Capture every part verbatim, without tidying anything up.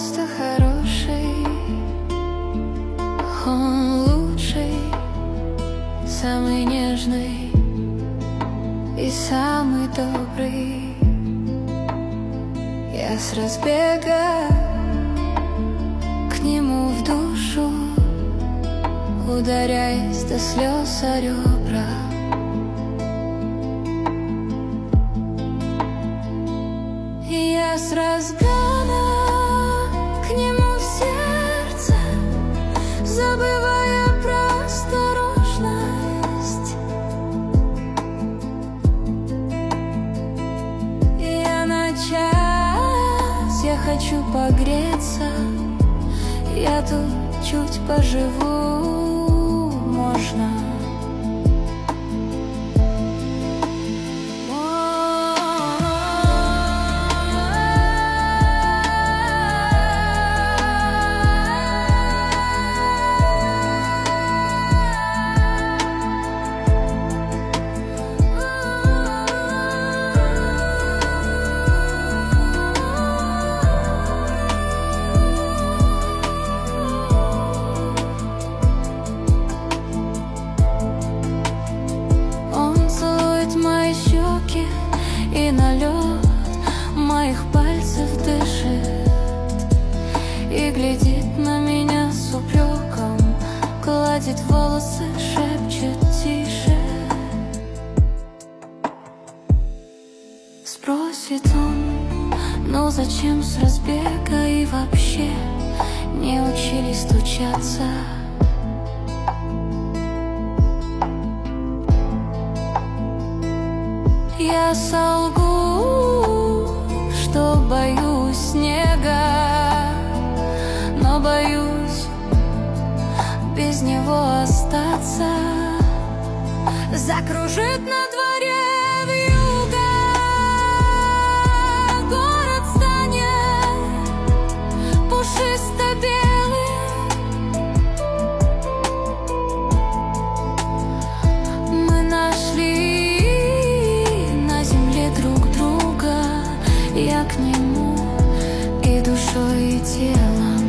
просто хороший, он лучший, самый нежный и самый добрый. Я с разбега к нему в душу, ударяясь до слез о ребра. И я с разгона к нему в сердце, забывая про осторожность. И я на час, я хочу погреться, я тут чуть поживу, можно. И налет моих пальцев дышит и глядит на меня с упреком, гладит волосы, шепчет тише. Спросит он, ну зачем с разбега и вообще не учились стучаться? Я солгу, что боюсь снега, но боюсь без него остаться. Закружит на дворе вьюга, город станет пушисто-белый. Мы нашли я к нему и душой, и телом.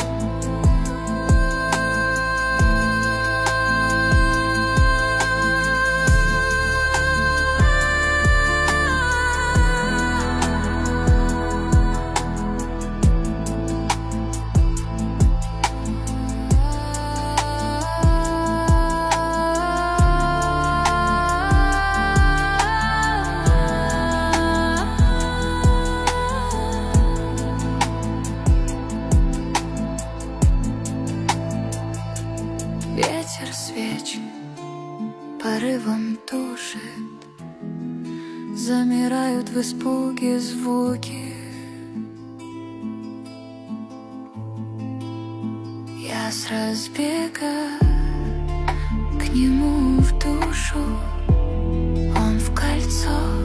Ветер свеч порывом тушит, замирают в испуге звуки. Я с разбега к нему в душу, он в кольцо.